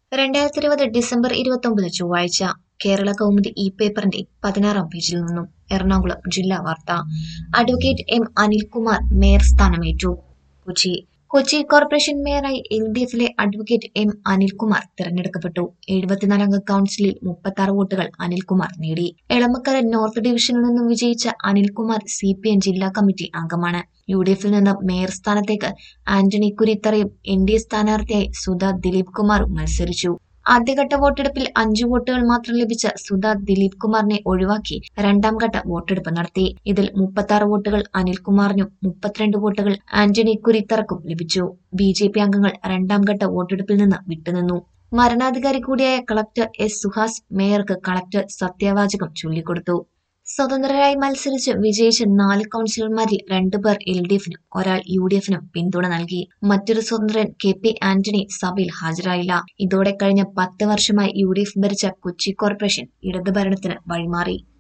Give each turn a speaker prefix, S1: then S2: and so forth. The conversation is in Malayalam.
S1: 2020 ഡിസംബർ 29 ചൊവ്വാഴ്ച കേരള കൗമുദി പേപ്പറിന്റെ 16-ാം പേജിൽ നിന്നും എറണാകുളം ജില്ലാ വാർത്ത. അഡ്വക്കേറ്റ് എം അനിൽകുമാർ മേയർ സ്ഥാനമേറ്റു. കൊച്ചി കോർപ്പറേഷൻ മേയറായി LDF-ലെ അഡ്വക്കേറ്റ് എം അനിൽകുമാർ തിരഞ്ഞെടുക്കപ്പെട്ടു. 74 അംഗ കൗൺസിലിൽ 36 വോട്ടുകൾ അനിൽകുമാർ നേടി. എളമക്കര നോർത്ത് ഡിവിഷനിൽ നിന്നും വിജയിച്ച അനിൽകുമാർ CPM ജില്ലാ കമ്മിറ്റി അംഗമാണ്. UDF-ൽ നിന്ന് മേയർ സ്ഥാനത്തേക്ക് ആന്റണി കുരിത്തറയും NDA സ്ഥാനാർത്ഥിയായി സുധ ദിലീപ് കുമാറും മത്സരിച്ചു. ആദ്യഘട്ട വോട്ടെടുപ്പിൽ 5 വോട്ടുകൾ മാത്രം ലഭിച്ച സുധ ദിലീപ് കുമാറിനെ ഒഴിവാക്കി രണ്ടാം ഘട്ട വോട്ടെടുപ്പ് നടത്തി. ഇതിൽ 36 വോട്ടുകൾ അനിൽകുമാറിനും 32 വോട്ടുകൾ ആന്റണി കുരിത്തറക്കും ലഭിച്ചു. BJP അംഗങ്ങൾ രണ്ടാം ഘട്ട വോട്ടെടുപ്പിൽ നിന്ന് വിട്ടുനിന്നു. വരണാധികാരി കൂടിയായ കളക്ടർ S. സുഹാസ് മേയർക്ക് കളക്ടർ സത്യവാചകം ചൊല്ലിക്കൊടുത്തു. സ്വതന്ത്രരായി മത്സരിച്ച് വിജയിച്ച 4 കൗൺസിലർമാരിൽ 2 പേർ LDF-നും ഒരാൾ UDF-നും പിന്തുണ നൽകി. മറ്റൊരു സ്വതന്ത്രൻ KP ആന്റണി സഭയിൽ ഹാജരായില്ല. ഇതോടെ കഴിഞ്ഞ 10 വർഷമായി UDF ഭരിച്ച കൊച്ചി കോർപ്പറേഷൻ ഇടത് ഭരണത്തിന് വഴിമാറി.